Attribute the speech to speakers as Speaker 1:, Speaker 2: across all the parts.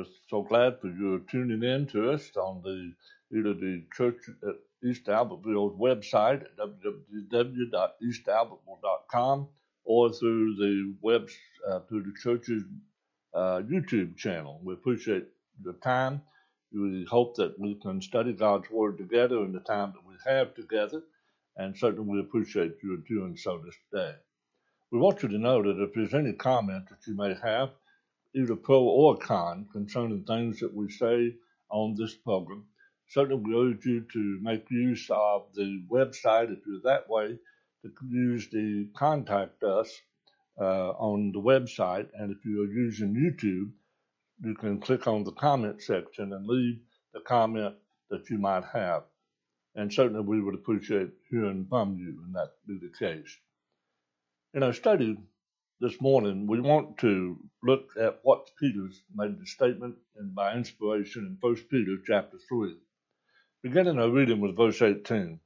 Speaker 1: We're so glad for you tuning in to us on either the Church at East Albertville's website at www.eastalbertville.com or through the church's YouTube channel. We appreciate your time. We hope that we can study God's Word together in the time that we have together, and certainly we appreciate you doing so this day. We want you to know that if there's any comment that you may have, either pro or con, concerning things that we say on this program, certainly we urge you to make use of the website if you're that way, to use the contact us on the website. And if you are using YouTube, you can click on the comment section and leave the comment that you might have. And certainly we would appreciate hearing from you, and that be the case. In our study this morning, we want to look at what Peter made the statement by inspiration in 1 Peter chapter 3. Beginning our reading with verse 18.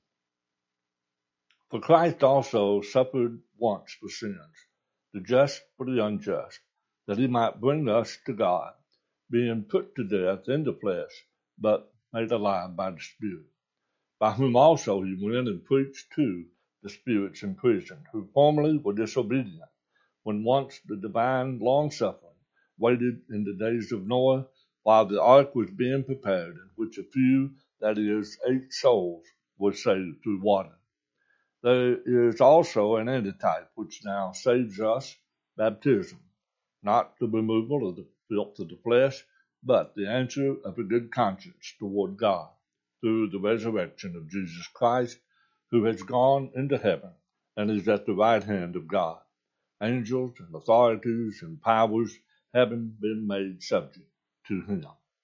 Speaker 1: For Christ also suffered once for sins, the just for the unjust, that he might bring us to God, being put to death in the flesh, but made alive by the Spirit, by whom also he went and preached to the spirits in prison, who formerly were disobedient, when once the divine long-suffering waited in the days of Noah, while the ark was being prepared, in which a few, that is, 8 souls, were saved through water. There is also an antitype which now saves us, baptism, not the removal of the filth of the flesh, but the answer of a good conscience toward God, through the resurrection of Jesus Christ, who has gone into heaven and is at the right hand of God. Angels and authorities and powers having been made subject to him.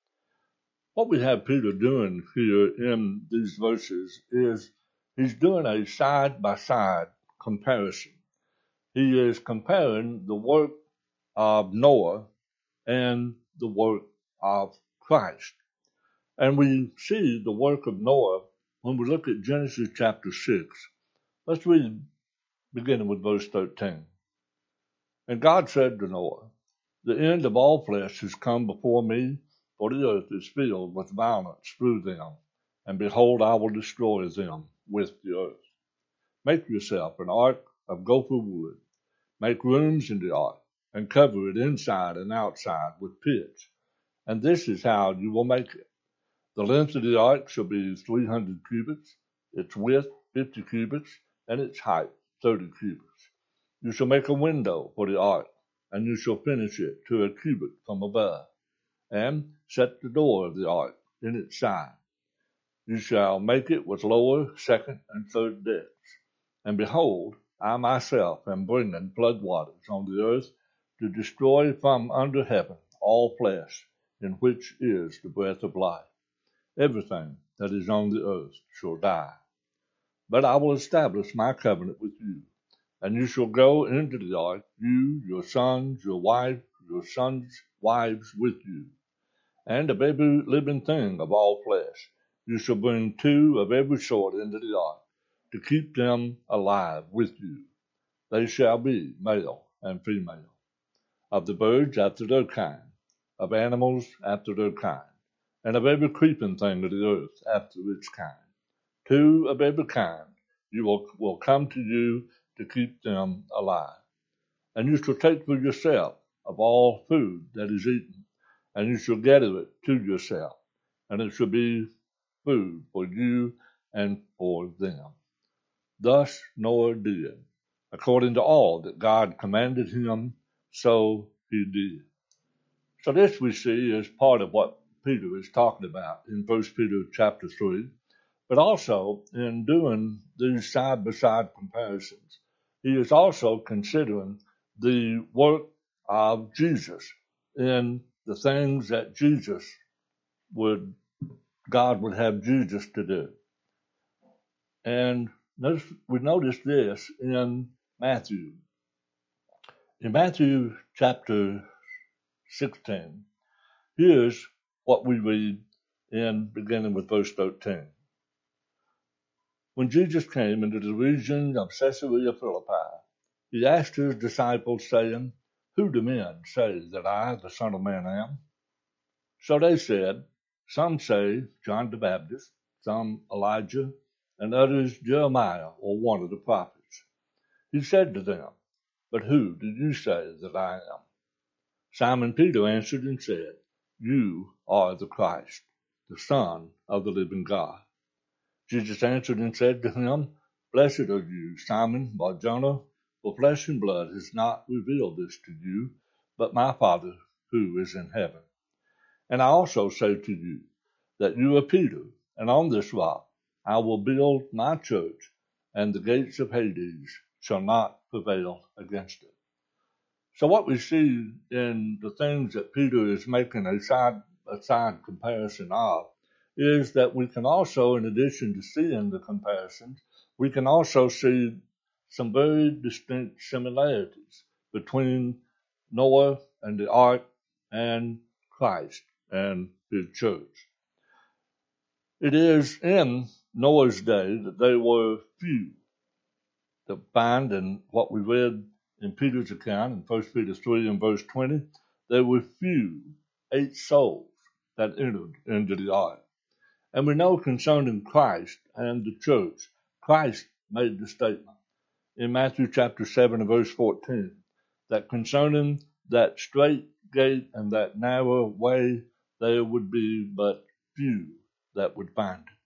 Speaker 1: What we have Peter doing here in these verses is he's doing a side-by-side comparison. He is comparing the work of Noah and the work of Christ. And we see the work of Noah when we look at Genesis chapter 6. Let's read beginning with verse 13. And God said to Noah, the end of all flesh has come before me, for the earth is filled with violence through them, and behold, I will destroy them with the earth. Make yourself an ark of gopher wood. Make rooms in the ark, and cover it inside and outside with pitch. And this is how you will make it. The length of the ark shall be 300 cubits, its width 50 cubits, and its height 30 cubits. You shall make a window for the ark, and you shall finish it to a cubit from above, and set the door of the ark in its side. You shall make it with lower, second, and third decks. And behold, I myself am bringing flood waters on the earth to destroy from under heaven all flesh, in which is the breath of life. Everything that is on the earth shall die. But I will establish my covenant with you, and you shall go into the ark, you, your sons, your wife, your sons' wives with you. And of every living thing of all flesh, you shall bring 2 of every sort into the ark, to keep them alive with you. They shall be male and female. Of the birds after their kind, of animals after their kind, and of every creeping thing of the earth after its kind. 2 of every kind you will come to you to keep them alive. And you shall take for yourself of all food that is eaten, and you shall gather it to yourself, and it shall be food for you and for them. Thus Noah did, according to all that God commanded him, so he did. So this we see is part of what Peter is talking about in 1 Peter chapter 3, but also in doing these side-by-side comparisons, he is also considering the work of Jesus in the things that God would have Jesus to do. And we notice this in Matthew. In Matthew chapter 16, here's what we read beginning with verse 13. When Jesus came into the region of Caesarea Philippi, he asked his disciples, saying, Who do men say that I, the Son of Man, am? So they said, some say John the Baptist, some Elijah, and others Jeremiah or one of the prophets. He said to them, but who do you say that I am? Simon Peter answered and said, you are the Christ, the Son of the living God. Jesus answered and said to him, blessed are you, Simon Bar-Jonah, for flesh and blood has not revealed this to you, but my Father who is in heaven. And I also say to you that you are Peter, and on this rock I will build my church, and the gates of Hades shall not prevail against it. So what we see in the things that Peter is making a side comparison of is that we can also, in addition to seeing the comparisons, we can also see some very distinct similarities between Noah and the ark and Christ and his church. It is in Noah's day that they were few. To find in what we read in Peter's account in 1 Peter 3 and verse 20, there were few, 8 souls that entered into the ark. And we know concerning Christ and the church, Christ made the statement in Matthew chapter 7 and verse 14, that concerning that straight gate and that narrow way, there would be but few that would find it.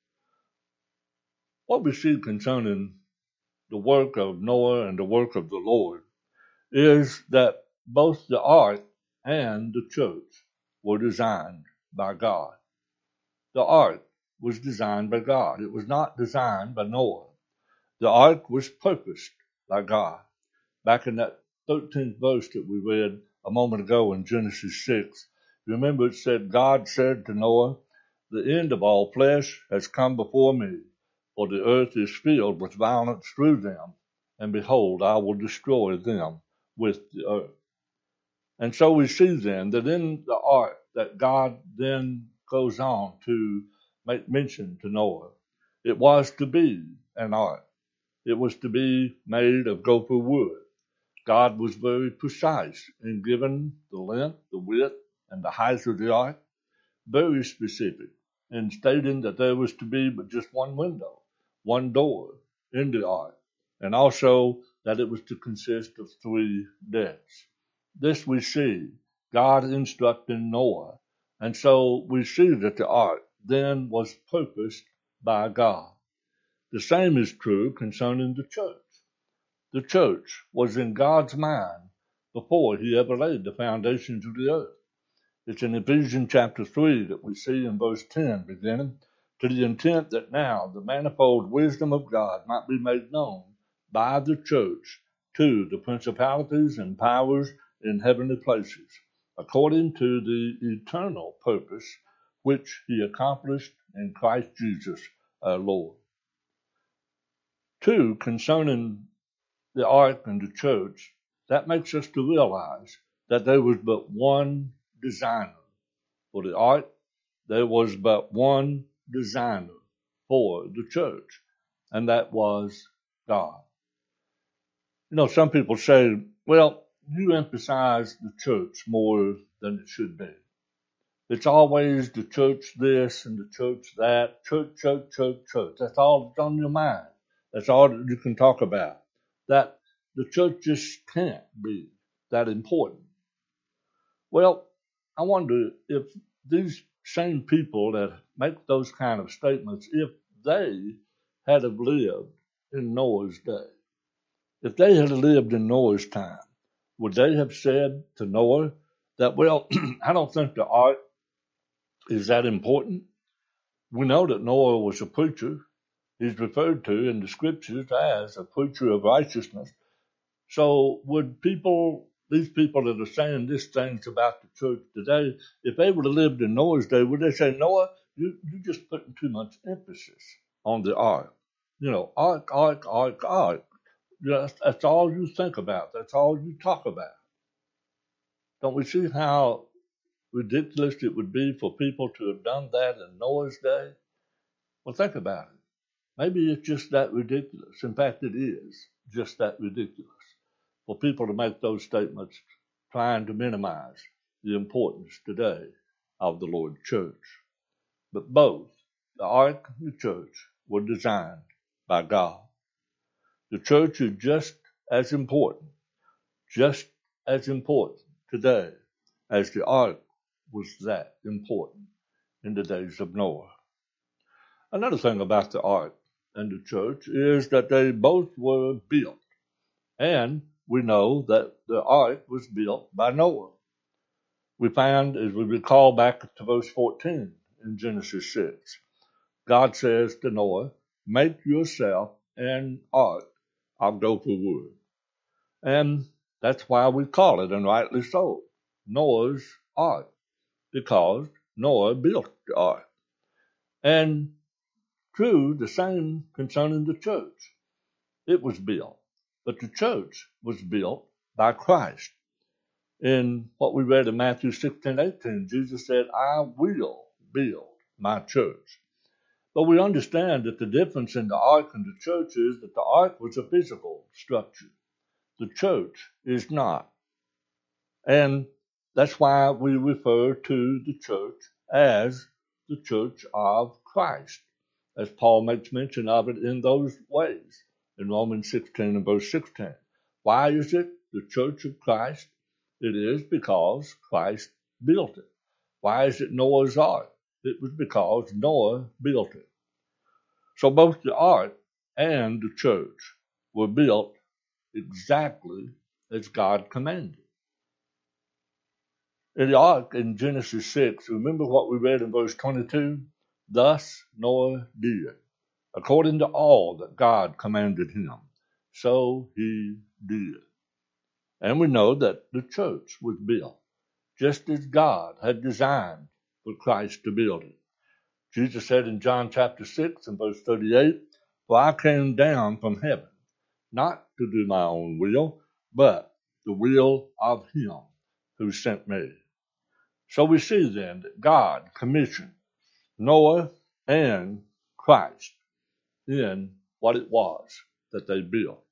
Speaker 1: What we see concerning the work of Noah and the work of the Lord is that both the ark and the church were designed by God. The ark was designed by God. It was not designed by Noah. The ark was purposed by God. Back in that 13th verse that we read a moment ago in Genesis 6, remember it said, God said to Noah, the end of all flesh has come before me, for the earth is filled with violence through them, and behold, I will destroy them with the earth. And so we see then that in the ark that God then goes on to make mention to Noah, it was to be an ark. It was to be made of gopher wood. God was very precise in giving the length, the width, and the height of the ark, very specific in stating that there was to be but just one window, one door in the ark, and also that it was to consist of 3 decks. This we see God instructing Noah, and so we see that the ark then was purposed by God. The same is true concerning the church. The church was in God's mind before he ever laid the foundations of the earth. It's in Ephesians chapter 3 that we see in verse 10 beginning, to the intent that now the manifold wisdom of God might be made known by the church to the principalities and powers in heavenly places, according to the eternal purpose which he accomplished in Christ Jesus our Lord. 2, concerning the ark and the church, that makes us to realize that there was but one designer for the ark. There was but one designer for the church, and that was God. You know, some people say, well, you emphasize the church more than it should be. It's always the church this and the church that, church. That's all that's on your mind. That's all that you can talk about. That the church just can't be that important. Well, I wonder if these same people that make those kind of statements, if they had have lived in Noah's day, if they had lived in Noah's time, would they have said to Noah that, well, I don't think the ark is that important? We know that Noah was a preacher. He's referred to in the scriptures as a preacher of righteousness. So would these people that are saying these things about the church today, if they would have lived in Noah's day, would they say, Noah, you're just putting too much emphasis on the ark? You know, ark. That's all you think about. That's all you talk about. Don't we see how ridiculous it would be for people to have done that in Noah's day? Well, think about it. Maybe it's just that ridiculous. In fact, it is just that ridiculous for people to make those statements trying to minimize the importance today of the Lord's church. But both the ark and the church were designed by God. The church is just as important today as the ark was that important in the days of Noah. Another thing about the ark and the church is that they both were built. And we know that the ark was built by Noah. We find, as we recall back to verse 14 in Genesis 6, God says to Noah, "Make yourself an ark of gopher wood." And that's why we call it, and rightly so, Noah's ark, because Noah built the ark. And true, the same concerning the church. It was built, but the church was built by Christ. In what we read in Matthew 16:18, Jesus said, "I will build my church." But we understand that the difference in the ark and the church is that the ark was a physical structure. The church is not. And that's why we refer to the church as the church of Christ, as Paul makes mention of it in those ways in Romans 16 and verse 16. Why is it the church of Christ? It is because Christ built it. Why is it Noah's ark? It was because Noah built it. So both the ark and the church were built exactly as God commanded. In the ark in Genesis 6, remember what we read in verse 22? Thus Noah did, according to all that God commanded him. So he did. And we know that the church was built just as God had designed for Christ to build it. Jesus said in John chapter 6 and verse 38, "For I came down from heaven, not to do my own will, but the will of him who sent me." So we see then that God commissioned Noah and Christ in what it was that they built.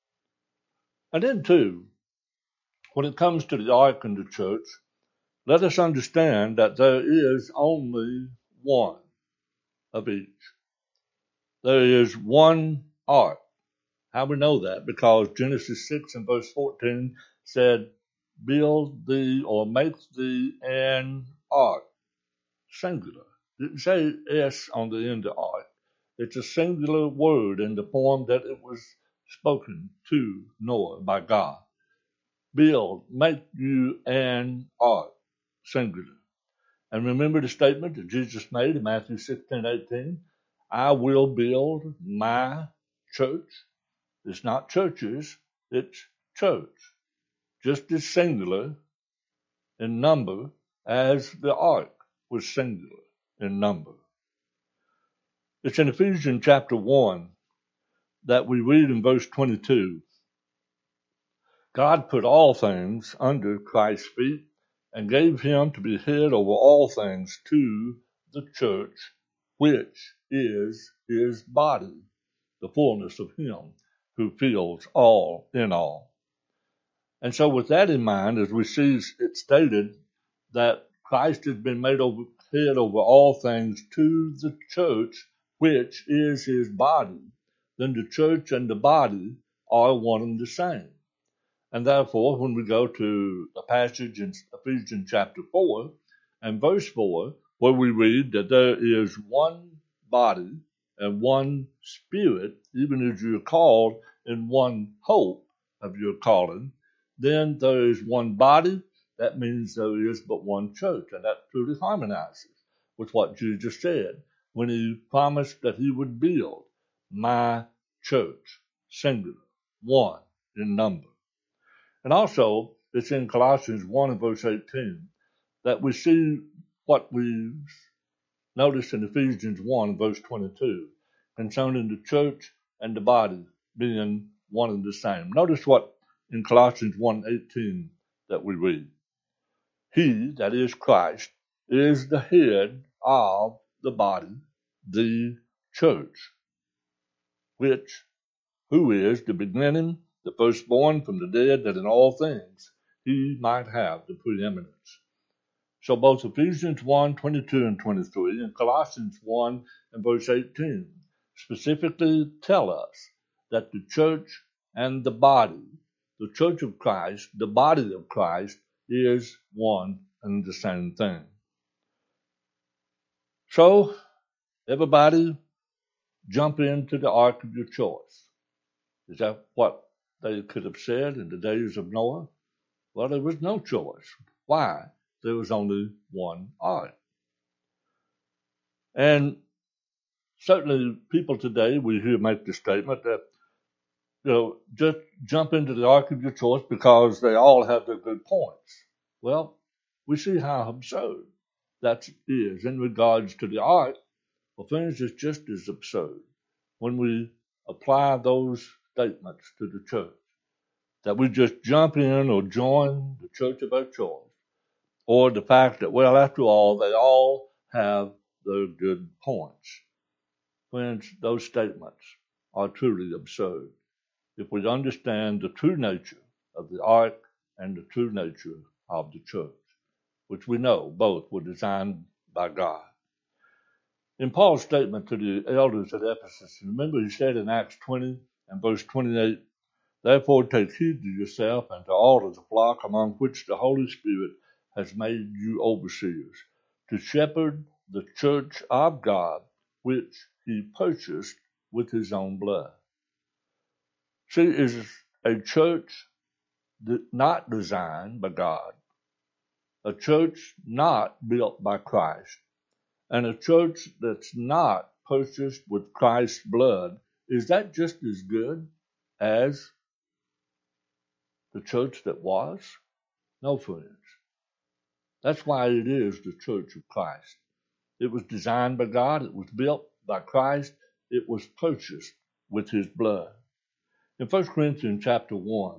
Speaker 1: And then too, when it comes to the ark and the church, let us understand that there is only one of each. There is one ark. How we know that? Because Genesis 6 and verse 14 said, "Build thee or make thee an ark," singular. It didn't say S on the end of ark. It's a singular word in the form that it was spoken to Noah by God. Build, make you an ark, singular. And remember the statement that Jesus made in Matthew 16:18, "I will build my church." It's not churches, it's church. Just as singular in number as the ark was singular in number. It's in Ephesians chapter 1 that we read in verse 22, "God put all things under Christ's feet and gave him to be head over all things to the church, which is his body, the fullness of him who fills all in all." And so with that in mind, as we see it stated that Christ has been made head over all things to the church, which is his body, then the church and the body are one and the same. And therefore, when we go to a passage in Ephesians chapter 4 and verse 4, where we read that there is one body and one spirit, even as you are called in one hope of your calling, then there is one body. That means there is but one church, and that truly harmonizes with what Jesus said when he promised that he would build my church, singular, one in number. And also, it's in Colossians 1 and verse 18 that we see what we noticed in Ephesians 1 and verse 22 concerning the church and the body being one and the same. Notice what in Colossians 1:18 that we read. "He, that is Christ, is the head of the body, the church, who is the beginning, the firstborn from the dead, that in all things he might have the preeminence." So both Ephesians 1:22 and 23 and Colossians 1 and verse 18 specifically tell us that the church and the church of Christ, the body of Christ, is one and the same thing. So everybody jump into the ark of your choice. Is that what they could have said in the days of Noah? Well, there was no choice. Why? There was only one ark. And certainly people today, we hear make the statement that, just jump into the ark of your choice because they all have their good points. Well, we see how absurd that is in regards to the ark. Well, things is just as absurd when we apply those statements to the church. That we just jump in or join the church of our choice. Or the fact that, well, after all, they all have their good points. Friends, those statements are truly absurd if we understand the true nature of the ark and the true nature of the church, which we know both were designed by God. In Paul's statement to the elders at Ephesus, remember he said in Acts 20 and verse 28, "Therefore take heed to yourself and to all of the flock among which the Holy Spirit has made you overseers, to shepherd the church of God, which he purchased with his own blood." See, is a church not designed by God, a church not built by Christ, and a church that's not purchased with Christ's blood, is that just as good as the church that was? No, friends. That's why it is the church of Christ. It was designed by God. It was built by Christ. It was purchased with his blood. In 1 Corinthians chapter 1,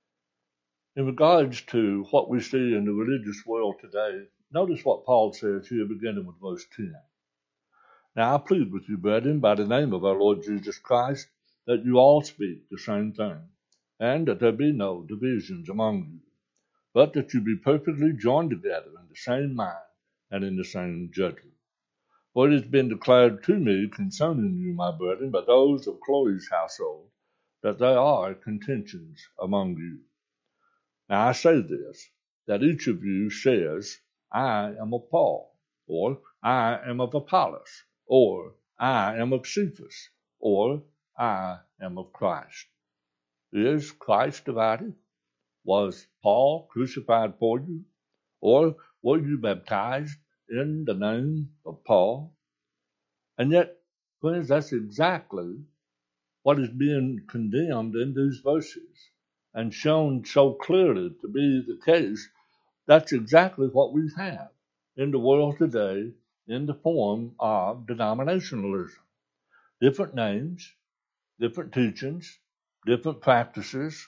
Speaker 1: in regards to what we see in the religious world today, notice what Paul says here, beginning with verse 10. "Now I plead with you, brethren, by the name of our Lord Jesus Christ, that you all speak the same thing, and that there be no divisions among you, but that you be perfectly joined together in the same mind and in the same judgment. For it has been declared to me concerning you, my brethren, by those of Chloe's household, that there are contentions among you. Now I say this, that each of you says, I am of Paul, or I am of Apollos, or I am of Cephas, or I am of Christ. Is Christ divided? Was Paul crucified for you? Or were you baptized in the name of Paul? And yet, friends, that's exactly what is being condemned in these verses and shown so clearly to be the case. That's exactly what we have in the world today in the form of denominationalism. Different names, different teachings, different practices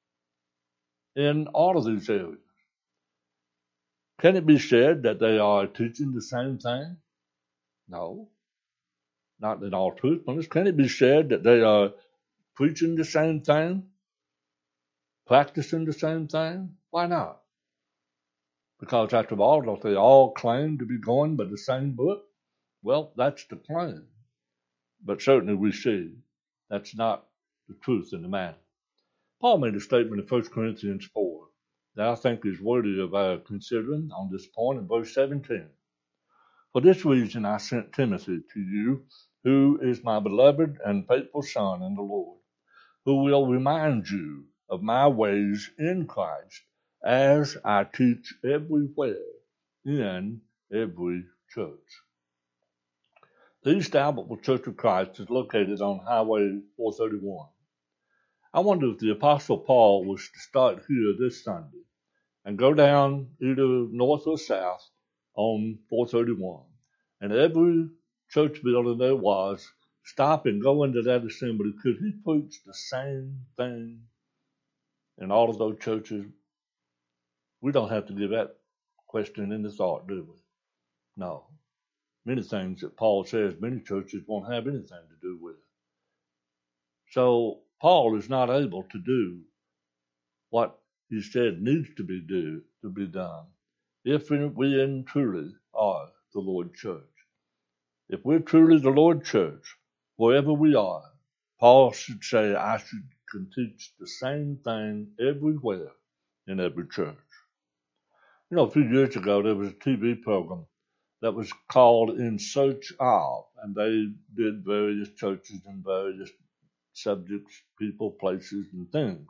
Speaker 1: in all of these areas. Can it be said that they are teaching the same thing? No, not in all truthfulness. Can it be said that they are preaching the same thing? Practicing the same thing? Why not? Because after all, don't they all claim to be going by the same book? Well, that's the claim. But certainly we see that's not the truth in the matter. Paul made a statement in 1 Corinthians 4 that I think is worthy of our considering on this point in verse 17. "For this reason I sent Timothy to you, who is my beloved and faithful son in the Lord, who will remind you of my ways in Christ, as I teach everywhere in every church." The East Albertville Church of Christ is located on Highway 431. I wonder if the Apostle Paul was to start here this Sunday and go down either north or south on 431, and every church building there was, stop and go into that assembly, could he preach the same thing in all of those churches? We don't have to give that question any thought, do we? No. Many things that Paul says many churches won't have anything to do with. So Paul is not able to do what he said needs to be done if we and truly are the Lord Church. If we're truly the Lord Church, wherever we are, Paul should say, I can teach the same thing everywhere in every church. You know, a few years ago, there was a TV program that was called In Search Of, and they did various churches and various subjects, people, places, and things.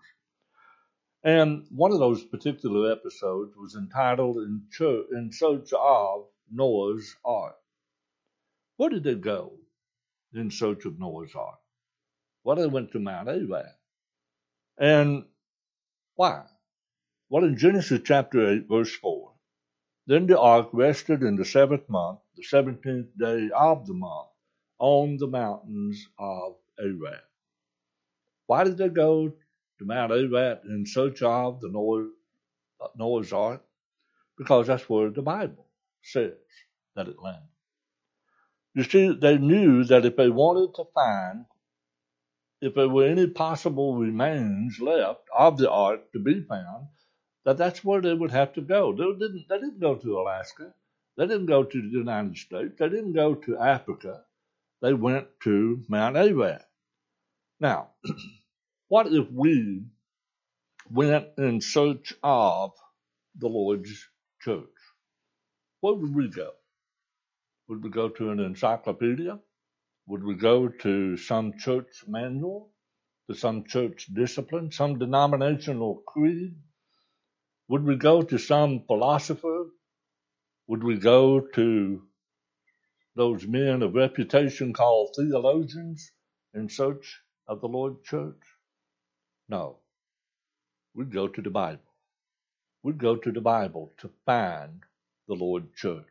Speaker 1: And one of those particular episodes was entitled In Search Of Noah's Ark. Where did they go in search of Noah's Ark? Well, they went to Mount Ararat. And why? Well, in Genesis chapter 8, verse 4, then the ark rested in the 7th month, the 17th day of the month, on the mountains of Ararat. Why did they go to Mount Ararat in search of the Noah's Ark? Because that's where the Bible says that it landed. You see, they knew that if they wanted to find if there were any possible remains left of the ark to be found, that's where they would have to go. They didn't go to Alaska. They didn't go to the United States. They didn't go to Africa. They went to Mount Ararat. Now, what if we went in search of the Lord's church? Where would we go? Would we go to an encyclopedia? Would we go to some church manual, to some church discipline, some denominational creed? Would we go to some philosopher? Would we go to those men of reputation called theologians in search of the Lord's church? No. We'd go to the Bible. We'd go to the Bible to find the Lord's church.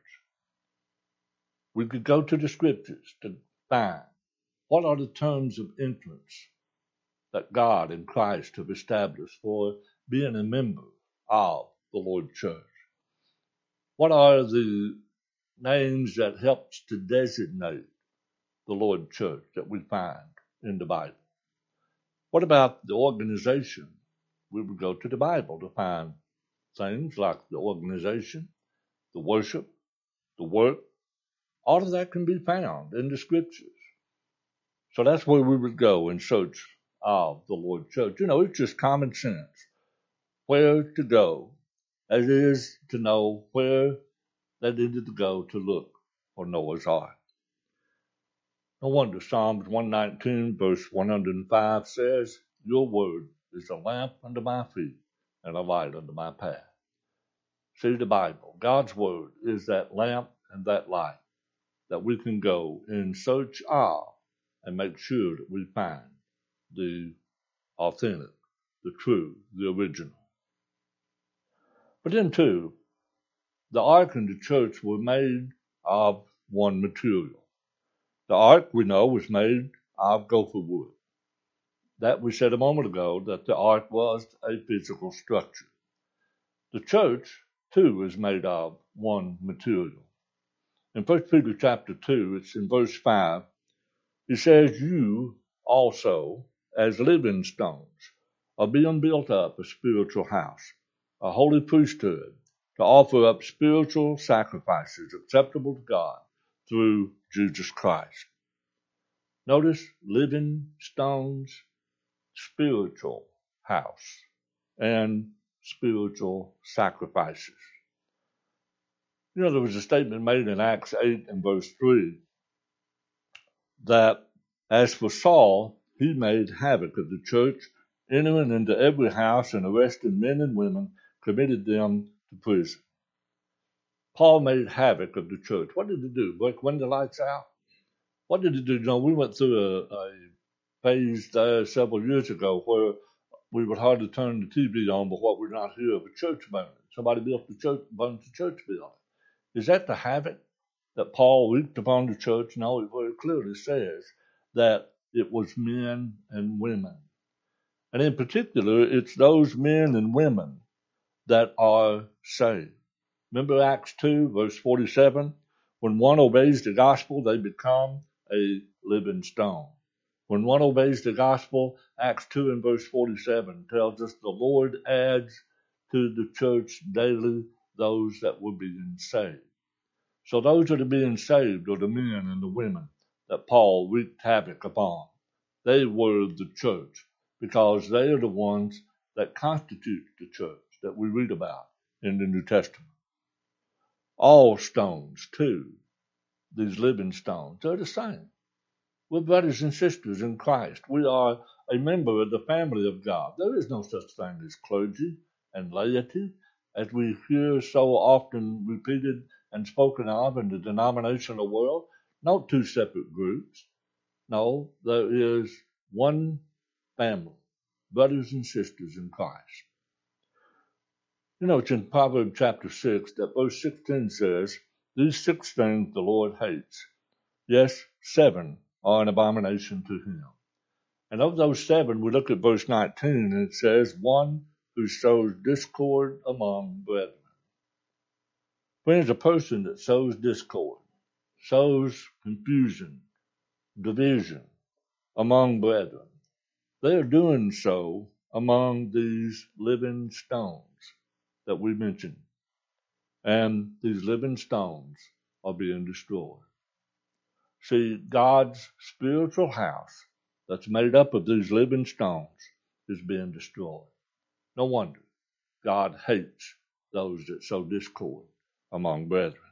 Speaker 1: We could go to the scriptures to find what are the terms of entrance that God and Christ have established for being a member of the Lord's church. What are the names that helps to designate the Lord's church that we find in the Bible? What about the organization? We would go to the Bible to find things like the organization, the worship, the work. All of that can be found in the scriptures. So that's where we would go in search of the Lord's church. You know, it's just common sense where to go, as it is to know where they needed to go to look for Noah's Ark. No wonder Psalms 119, verse 105 says, Your word is a lamp unto my feet and a light unto my path. See, the Bible, God's word, is that lamp and that light that we can go in search of and make sure that we find the authentic, the true, the original. But then, too, the ark and the church were made of one material. The ark, we know, was made of gopher wood. That we said a moment ago, that the ark was a physical structure. The church, too, is made of one material. In 1 Peter chapter 2, it's in verse 5, it says, You also, as living stones, are being built up a spiritual house, a holy priesthood, to offer up spiritual sacrifices acceptable to God through Jesus Christ. Notice, living stones, spiritual house, and spiritual sacrifices. You know, there was a statement made in Acts 8 and verse 3 that as for Saul, he made havoc of the church, entering into every house and arresting men and women, committed them to prison. Paul made havoc of the church. What did he do? Break window lights out? What did he do? You know, we went through a phase there several years ago where we would hardly turn the TV on before we'd not hear of a church burning. Somebody built the church, burned the church building. Is that the havoc that Paul wreaked upon the church? No, it very clearly says that it was men and women. And in particular, it's those men and women that are saved. Remember Acts 2, verse 47? When one obeys the gospel, they become a living stone. When one obeys the gospel, Acts 2 and verse 47 tells us the Lord adds to the church daily those that were being saved. So those that are being saved are the men and the women that Paul wreaked havoc upon. They were the church, because they are the ones that constitute the church that we read about in the New Testament. All stones, too, these living stones, they're the same. We're brothers and sisters in Christ. We are a member of the family of God. There is no such thing as clergy and laity, as we hear so often repeated and spoken of in the denominational world. Not two separate groups. No, there is one family, brothers and sisters in Christ. You know, it's in Proverbs chapter 6 that verse 16 says, "These 6 things the Lord hates. Yes, 7 are an abomination to him." And of those 7, we look at verse 19, and it says, "One who sows discord among brethren." Friends, a person that sows discord, sows confusion, division among brethren, they are doing so among these living stones that we mentioned. And these living stones are being destroyed. See, God's spiritual house that's made up of these living stones is being destroyed. No wonder God hates those that sow discord among brethren.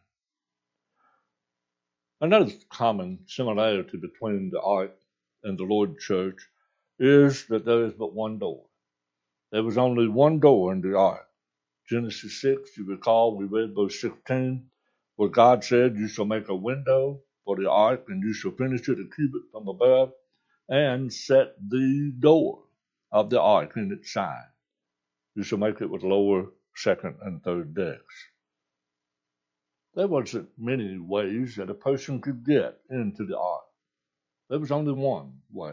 Speaker 1: Another common similarity between the ark and the Lord's church is that there is but one door. There was only one door in the ark. Genesis 6, you recall, we read verse 16, where God said, "You shall make a window for the ark, and you shall finish it a cubit from above, and set the door of the ark in its side. You shall make it with lower, second, and third decks." There wasn't many ways that a person could get into the ark. There was only one way.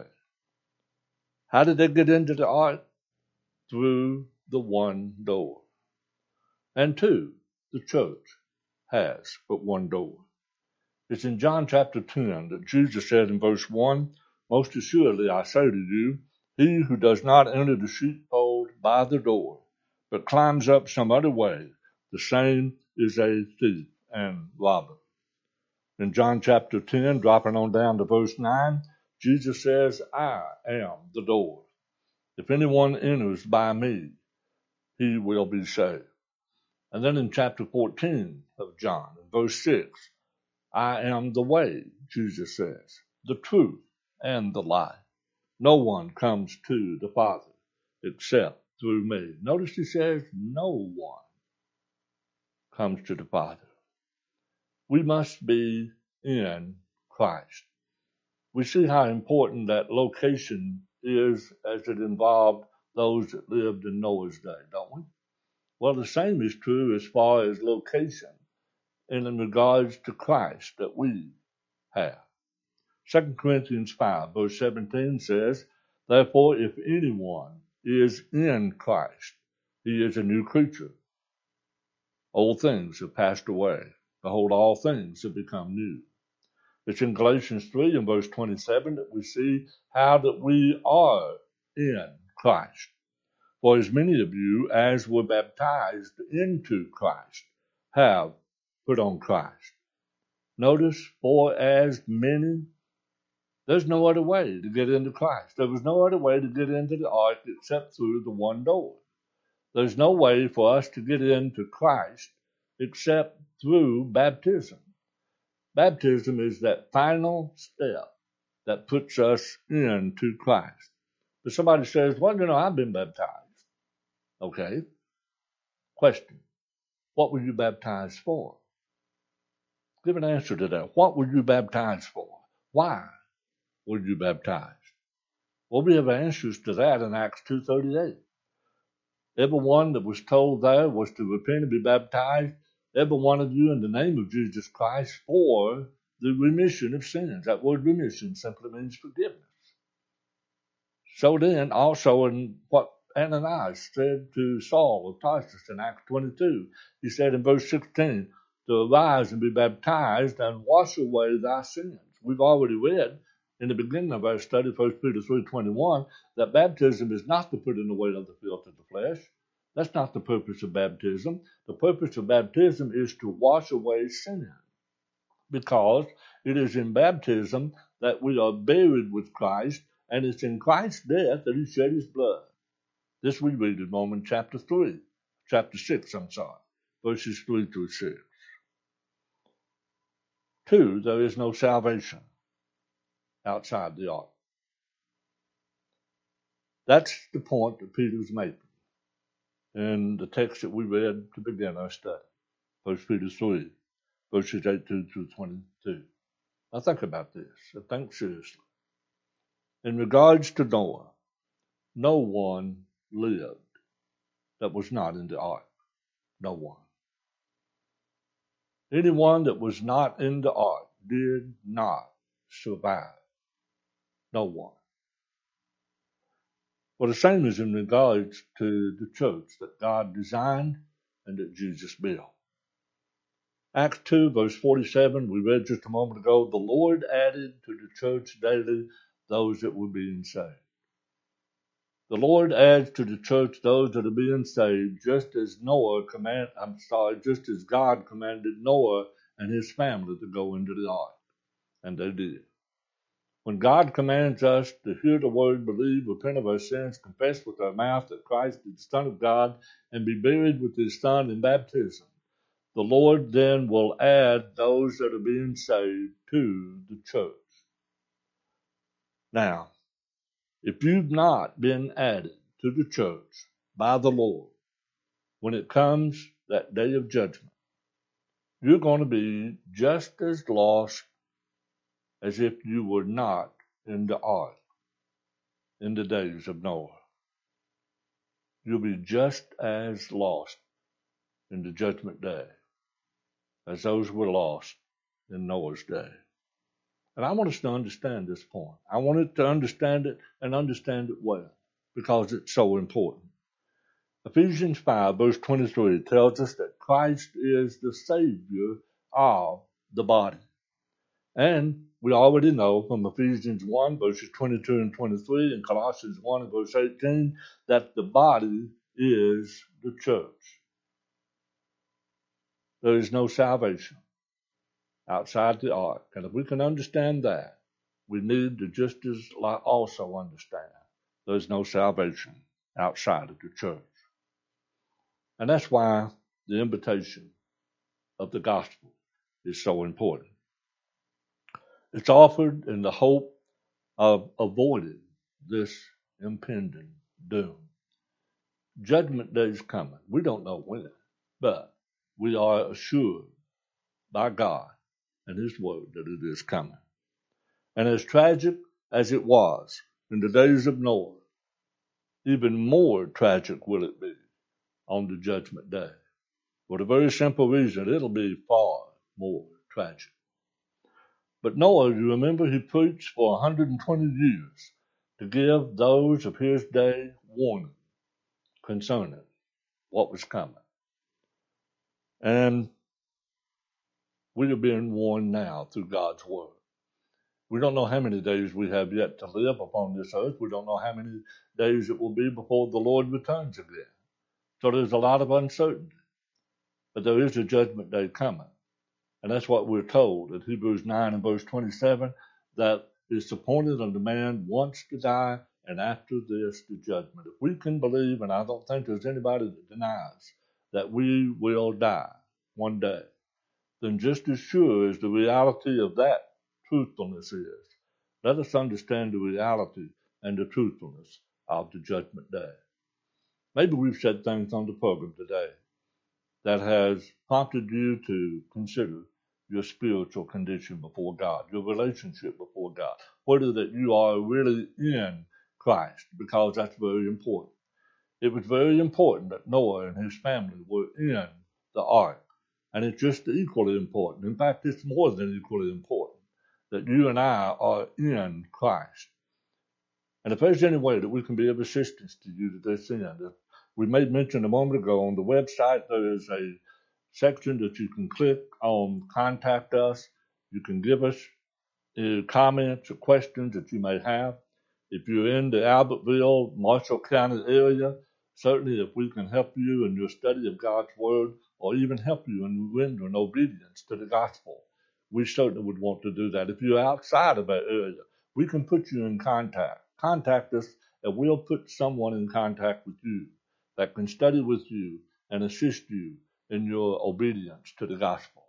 Speaker 1: How did they get into the ark? Through the one door. And 2, the church has but one door. It's in John chapter 10 that Jesus said in verse 1, "Most assuredly I say to you, he who does not enter the sheepfold by the door, but climbs up some other way, the same is a thief and robber." In John chapter 10, dropping on down to verse 9, Jesus says, "I am the door. If anyone enters by me, he will be saved." And then in chapter 14 of John, in verse 6, "I am the way," Jesus says, "the truth and the life. No one comes to the Father except through me." Notice he says, no one comes to the Father. We must be in Christ. We see how important that location is as it involved those that lived in Noah's day, don't we? Well, the same is true as far as location and in regards to Christ that we have. 2 Corinthians 5, verse 17 says, "Therefore, if anyone is in Christ, he is a new creature. Old things have passed away. Behold, all things have become new." It's in Galatians 3 and verse 27 that we see how that we are in Christ. "For as many of you as were baptized into Christ have put on Christ." Notice, for as many, there's no other way to get into Christ. There was no other way to get into the ark except through the one door. There's no way for us to get into Christ except through baptism. Baptism is that final step that puts us into Christ. But somebody says, "Well, I've been baptized." Okay. Question. What were you baptized for? Give an answer to that. What were you baptized for? Why were you baptized? Well, we have answers to that in Acts 2:38. Everyone that was told there was to repent and be baptized, every one of you, in the name of Jesus Christ, for the remission of sins. That word remission simply means forgiveness. So then, also in what Ananias said to Saul of Tarsus in Acts 22, he said in verse 16, "To arise and be baptized and wash away thy sins." We've already read in the beginning of our study, 1 Peter 3:21, that baptism is not the putting away of the filth of the flesh. That's not the purpose of baptism. The purpose of baptism is to wash away sin, because it is in baptism that we are buried with Christ, and it's in Christ's death that he shed his blood. This we read in Romans chapter 6, verses 3 through 6. 2, there is no salvation outside the ark. That's the point that Peter's making in the text that we read to begin our study. 1 Peter 3, verses 18 through 22. Now think about this. Think seriously. In regards to Noah, no one lived that was not in the ark. No one. Anyone that was not in the ark did not survive. No one. Well, the same is in regards to the church that God designed and that Jesus built. Acts 2, verse 47, we read just a moment ago, the Lord added to the church daily those that were being saved. The Lord adds to the church those that are being saved, just as God commanded Noah and his family to go into the ark. And they did. When God commands us to hear the word, believe, repent of our sins, confess with our mouth that Christ is the Son of God, and be buried with his Son in baptism, the Lord then will add those that are being saved to the church. Now, if you've not been added to the church by the Lord, when it comes that day of judgment, you're going to be just as lost as if you were not in the ark in the days of Noah. You'll be just as lost in the judgment day as those were lost in Noah's day. And I want us to understand this point. I want us to understand it and understand it well, because it's so important. Ephesians 5, verse 23 tells us that Christ is the Savior of the body. And we already know from Ephesians 1, verses 22 and 23, and Colossians 1 and verse 18, that the body is the church. There is no salvation outside the ark. And if we can understand that, we need to just as also understand there's no salvation outside of the church. And that's why the invitation of the gospel is so important. It's offered in the hope of avoiding this impending doom. Judgment day is coming. We don't know when, but we are assured by God and his word that it is coming. And as tragic as it was in the days of Noah, even more tragic will it be on the judgment day. For the very simple reason, it'll be far more tragic. But Noah, you remember, he preached for 120 years to give those of his day warning concerning what was coming. And we are being warned now through God's word. We don't know how many days we have yet to live upon this earth. We don't know how many days it will be before the Lord returns again. So there's a lot of uncertainty. But there is a judgment day coming. And that's what we're told in Hebrews 9 and verse 27, that it's appointed unto man once to die, and after this the judgment. If we can believe, and I don't think there's anybody that denies that we will die one day, then just as sure as the reality of that truthfulness is, let us understand the reality and the truthfulness of the judgment day. Maybe we've said things on the program today that has prompted you to consider your spiritual condition before God, your relationship before God, whether that you are really in Christ, because that's very important. It was very important that Noah and his family were in the ark, and it's just equally important. In fact, it's more than equally important that you and I are in Christ. And if there's any way that we can be of assistance to you to this end, we made mention a moment ago on the website, there is a section that you can click on Contact Us. You can give us comments or questions that you may have. If you're in the Albertville, Marshall County area, certainly if we can help you in your study of God's Word, or even help you in rendering obedience to the gospel, we certainly would want to do that. If you're outside of that area, we can put you in contact. Contact us, and we'll put someone in contact with you that can study with you and assist you in your obedience to the gospel.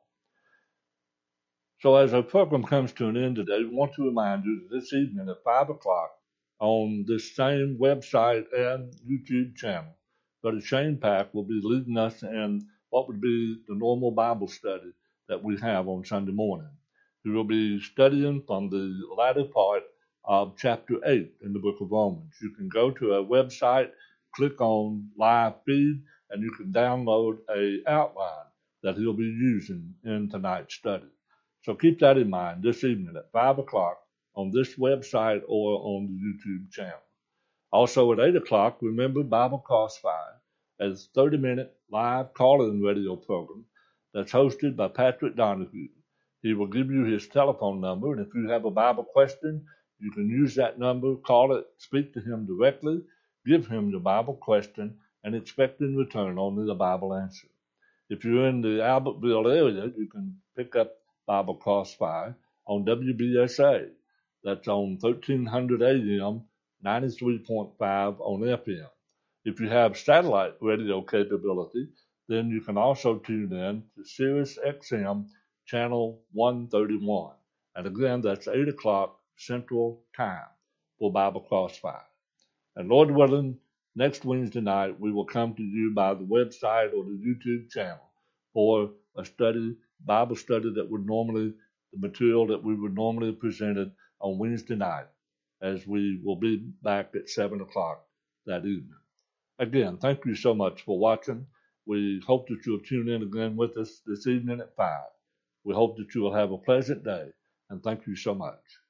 Speaker 1: So as our program comes to an end today, we want to remind you that this evening at 5 o'clock on this same website and YouTube channel, Brother Shane Pack will be leading us in what would be the normal Bible study that we have on Sunday morning. We will be studying from the latter part of chapter 8 in the book of Romans. You can go to our website, click on live feed, and you can download an outline that he'll be using in tonight's study. So keep that in mind this evening at 5 o'clock on this website or on the YouTube channel. Also at 8 o'clock, remember Bible Crossfire as a 30-minute live call-in radio program that's hosted by Patrick Donahue. He will give you his telephone number, and if you have a Bible question, you can use that number, call it, speak to him directly, give him the Bible question, and expect in return only the Bible answer. If you're in the Albertville area, you can pick up Bible Crossfire on WBSA. That's on 1300 AM, 93.5 on FM. If you have satellite radio capability, then you can also tune in to Sirius XM channel 131. And again, that's 8 o'clock Central Time for Bible Crossfire. And Lord willing, next Wednesday night, we will come to you by the website or the YouTube channel for a study, Bible study the material that we would normally have presented on Wednesday night, as we will be back at 7 o'clock that evening. Again, thank you so much for watching. We hope that you'll tune in again with us this evening at 5. We hope that you will have a pleasant day, and thank you so much.